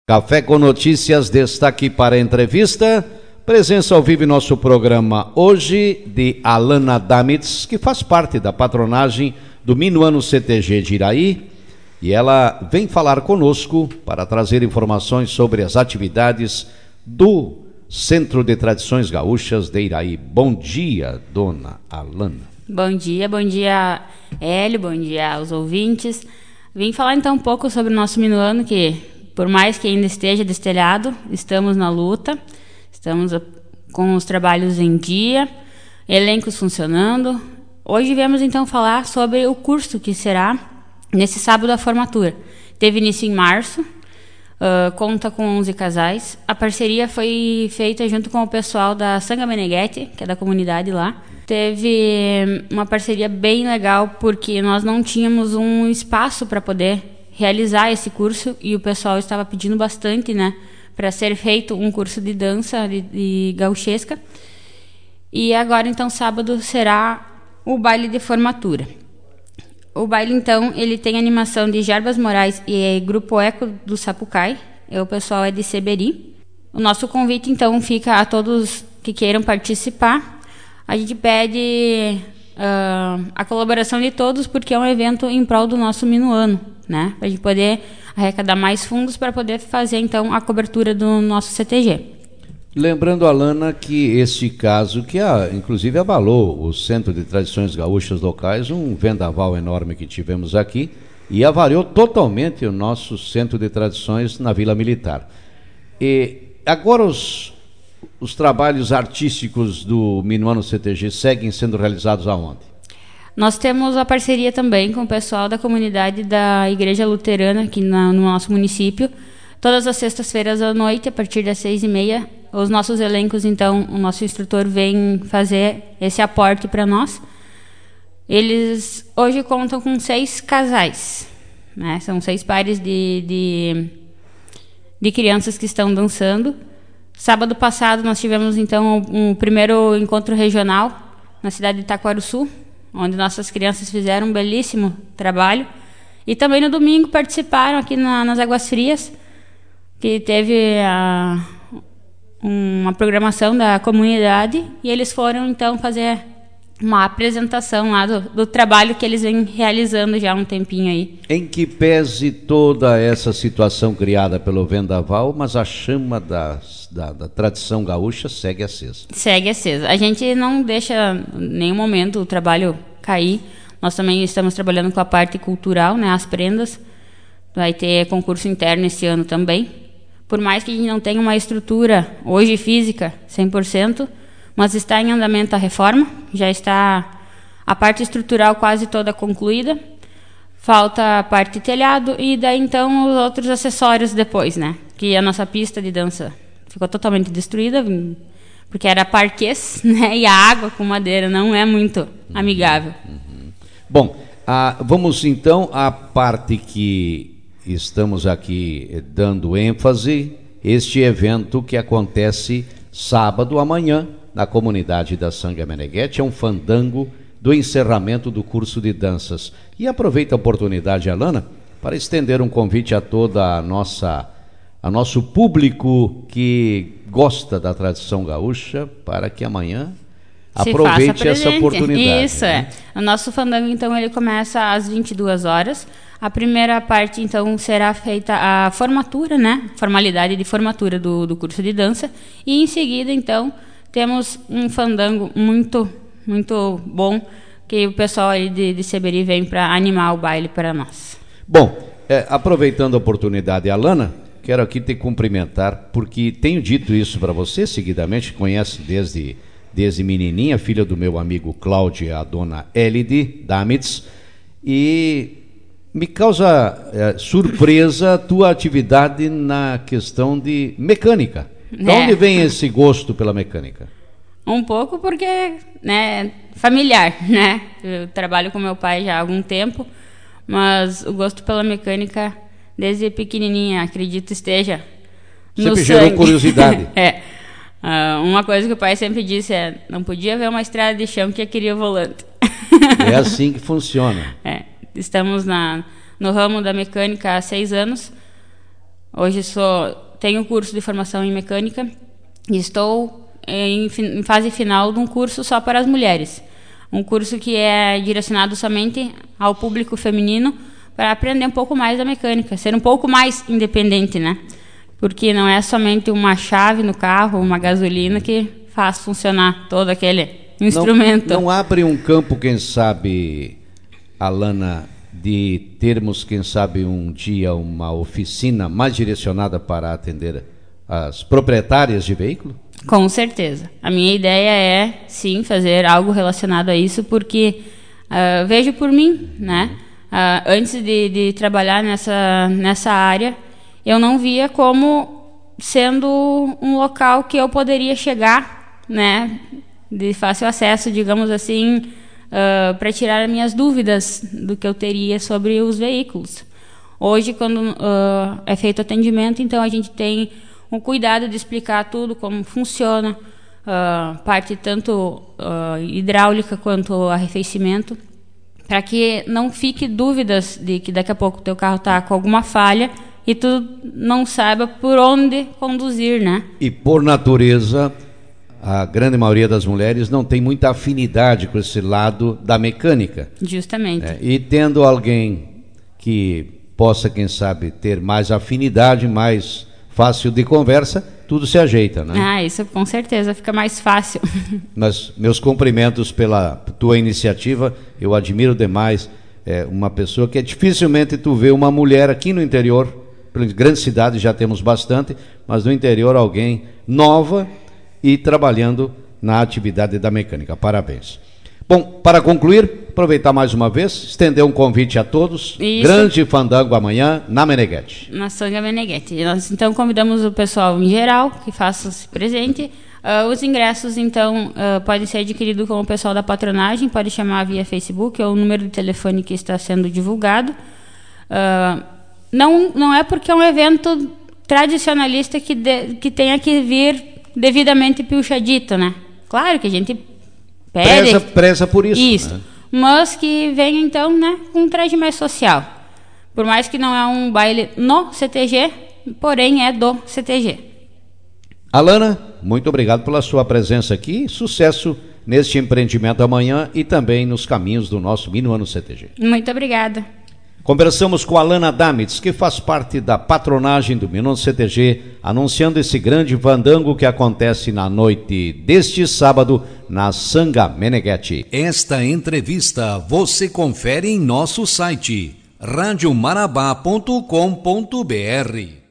Café com Notícias, destaque para a entrevista. Presença ao vivo em nosso programa hoje de Alana Damitz, que faz parte da patronagem do Minuano CTG de Iraí. E ela vem falar conosco para trazer informações sobre as atividades do Centro de Tradições Gaúchas de Iraí. Bom dia, dona Alana. Bom dia, Hélio, bom dia aos ouvintes. Vim falar então um pouco sobre o nosso Minuano, que por mais que ainda esteja destelhado, estamos na luta, estamos com os trabalhos em dia, elencos funcionando. Hoje viemos então falar sobre o curso que será nesse sábado a formatura. Teve início em março, conta com 11 casais. A parceria foi feita junto com o pessoal da Sanga Meneghetti, que é da comunidade lá. Teve uma parceria bem legal, porque nós não tínhamos um espaço para poder realizar esse curso e o pessoal estava pedindo bastante, né, para ser feito um curso de dança de gauchesca. E agora, então, sábado será o baile de formatura. O baile, então, ele tem animação de Jarbas Moraes e Grupo Eco do Sapucai. O pessoal é de Seberi. O nosso convite, então, fica a todos que queiram participar. A gente pede a colaboração de todos, porque é um evento em prol do nosso Minuano, né? Para a gente poder arrecadar mais fundos para poder fazer, então, a cobertura do nosso CTG. Lembrando, Alana, que este caso, que inclusive abalou o Centro de Tradições Gaúchas Locais, um vendaval enorme que tivemos aqui, e avariou totalmente o nosso Centro de Tradições na Vila Militar. E agora os trabalhos artísticos do Minuano CTG seguem sendo realizados aonde? Nós temos a parceria também com o pessoal da comunidade da Igreja Luterana aqui no nosso município. Todas as sextas-feiras à noite, a partir das 6h30, os nossos elencos, então, o nosso instrutor vem fazer esse aporte para nós. Eles hoje contam com 6 casais, né? São 6 pares de crianças que estão dançando. Sábado passado nós tivemos, então, um primeiro encontro regional na cidade de Itaquaruçu, onde nossas crianças fizeram um belíssimo trabalho. E também no domingo participaram aqui nas Águas Frias, que teve uma programação da comunidade, e eles foram então fazer uma apresentação lá do trabalho que eles vêm realizando já há um tempinho aí. Em que pese toda essa situação criada pelo vendaval, mas a chama da tradição gaúcha segue acesa. Segue acesa. A gente não deixa em nenhum momento o trabalho cair. Nós também estamos trabalhando com a parte cultural, né, as prendas. Vai ter concurso interno esse ano também. Por mais que a gente não tenha uma estrutura hoje física 100%, mas está em andamento a reforma, já está a parte estrutural quase toda concluída, falta a parte telhado e daí então os outros acessórios depois, né? Que a nossa pista de dança ficou totalmente destruída, porque era parquês, né? E a água com madeira não é muito amigável. Bom, vamos então à parte que estamos aqui dando ênfase, este evento que acontece sábado amanhã na comunidade da Sanga Meneghetti, é um fandango do encerramento do curso de danças. E aproveita a oportunidade, Alana, para estender um convite a toda a nosso público que gosta da tradição gaúcha, para que amanhã aproveite essa oportunidade. Isso, né? O nosso fandango, então, ele começa às 22 horas. A primeira parte, então, será feita a formatura, né? Formalidade de formatura do curso de dança. E em seguida, então, temos um fandango muito, muito bom, que o pessoal aí de Seberi vem para animar o baile para nós. Bom, aproveitando a oportunidade, Alana, quero aqui te cumprimentar, porque tenho dito isso para você seguidamente, conhece desde menininha, filha do meu amigo Cláudio, a dona Elide Damitz, e me causa surpresa a tua atividade na questão de mecânica. De onde vem esse gosto pela mecânica? Um pouco porque, né, familiar, né? Eu trabalho com meu pai já há algum tempo, mas o gosto pela mecânica desde pequenininha, acredito, esteja no sangue. Sempre gerou curiosidade. Uma coisa que o pai sempre disse não podia ver uma estrada de chão que queria o volante. É assim que funciona. Estamos no ramo da mecânica há 6 anos. Hoje tenho curso de formação em mecânica e estou em fase final de um curso só para as mulheres. Um curso que é direcionado somente ao público feminino para aprender um pouco mais da mecânica, ser um pouco mais independente, né? Porque não é somente uma chave no carro, uma gasolina que faz funcionar todo aquele instrumento. Não abre um campo, quem sabe, Alana, de termos, quem sabe, um dia uma oficina mais direcionada para atender as proprietárias de veículo? Com certeza. A minha ideia é, sim, fazer algo relacionado a isso, porque vejo por mim, né? Antes de trabalhar nessa área, eu não via como sendo um local que eu poderia chegar, né? De fácil acesso, digamos assim, para tirar as minhas dúvidas do que eu teria sobre os veículos. Hoje, quando é feito atendimento, então a gente tem um cuidado de explicar tudo, como funciona, parte tanto hidráulica quanto arrefecimento, para que não fique dúvidas de que daqui a pouco o teu carro está com alguma falha e tu não saiba por onde conduzir, né? E por natureza, a grande maioria das mulheres não tem muita afinidade com esse lado da mecânica. Justamente. E tendo alguém que possa, quem sabe, ter mais afinidade, mais fácil de conversa, tudo se ajeita, né? Isso com certeza fica mais fácil. Mas meus cumprimentos pela tua iniciativa, eu admiro demais. Uma pessoa que dificilmente tu vê uma mulher aqui no interior, pelas grandes cidades já temos bastante, mas no interior alguém nova e trabalhando na atividade da mecânica. Parabéns. Bom, para concluir, aproveitar mais uma vez, estender um convite a todos. Isso. Grande fandango amanhã na Meneghetti. Na Sanga Meneghetti. Nós então convidamos o pessoal em geral que faça-se presente. Os ingressos então podem ser adquiridos com o pessoal da patronagem, pode chamar via Facebook ou o número de telefone que está sendo divulgado. Não é porque é um evento tradicionalista que tenha que vir devidamente puxadito, né? Claro que a gente preza por isso. Isso. Né? Mas que venha então, né, com um traje mais social. Por mais que não é um baile no CTG, porém é do CTG. Alana, muito obrigado pela sua presença aqui. Sucesso neste empreendimento amanhã e também nos caminhos do nosso Minuano CTG. Muito obrigada. Conversamos com a Alana Damitz, que faz parte da patronagem do Minuano CTG, anunciando esse grande fandango que acontece na noite deste sábado na Sanga Meneghetti. Esta entrevista você confere em nosso site radiomarabá.com.br.